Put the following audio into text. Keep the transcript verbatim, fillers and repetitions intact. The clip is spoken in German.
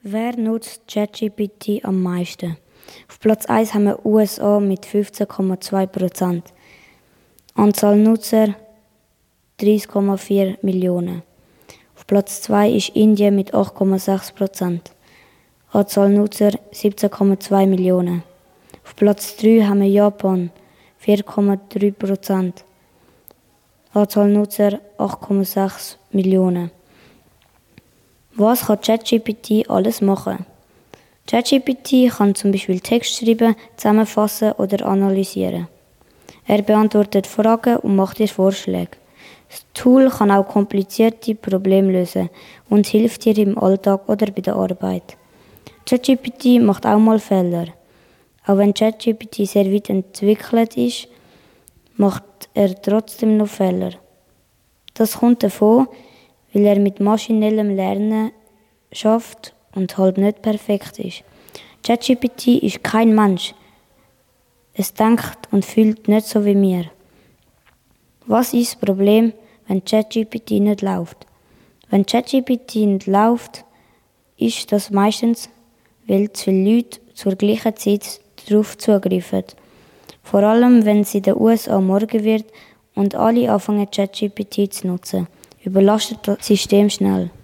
Wer nutzt ChatGPT am meisten? Auf Platz eins haben wir U S A mit fünfzehn Komma zwei Prozent. Anzahl Nutzer dreißig Komma vier Millionen. Auf Platz zwei ist Indien mit acht Komma sechs Prozent. Anzahl Nutzer siebzehn Komma zwei Millionen. Auf Platz drei haben wir Japan vier Komma drei Prozent. Anzahl Nutzer acht Komma sechs Millionen. Was kann ChatGPT alles machen? ChatGPT kann zum Beispiel Text schreiben, zusammenfassen oder analysieren. Er beantwortet Fragen und macht dir Vorschläge. Das Tool kann auch komplizierte Probleme lösen und hilft dir im Alltag oder bei der Arbeit. ChatGPT macht auch mal Fehler. Auch wenn ChatGPT sehr weit entwickelt ist, macht er trotzdem noch Fehler. Das kommt davon, weil er mit maschinellem Lernen schafft und halt nicht perfekt ist. ChatGPT ist kein Mensch. Es denkt und fühlt nicht so wie wir. Was ist das Problem, wenn ChatGPT nicht läuft? Wenn ChatGPT nicht läuft, ist das meistens, weil zu viele Leute zur gleichen Zeit darauf zugreifen. Vor allem, wenn es in den U S A morgen wird und alle anfangen, ChatGPT zu nutzen, überlastet das System schnell.